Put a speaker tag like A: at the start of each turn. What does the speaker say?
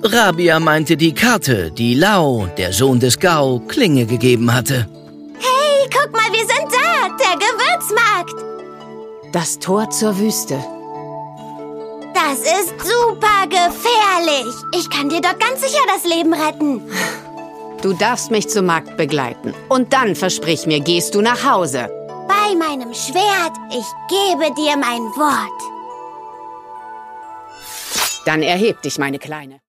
A: Rabia meinte die Karte, die Lau, der Sohn des Gao, Klinge gegeben hatte.
B: Hey, guck mal, wir sind da! Der Gewürzmarkt!
C: Das Tor zur Wüste.
B: Das ist super gefährlich. Ich kann dir dort ganz sicher das Leben retten.
C: Du darfst mich zum Markt begleiten. Und dann, versprich mir, gehst du nach Hause.
B: Bei meinem Schwert, ich gebe dir mein Wort.
C: Dann erheb dich, meine Kleine.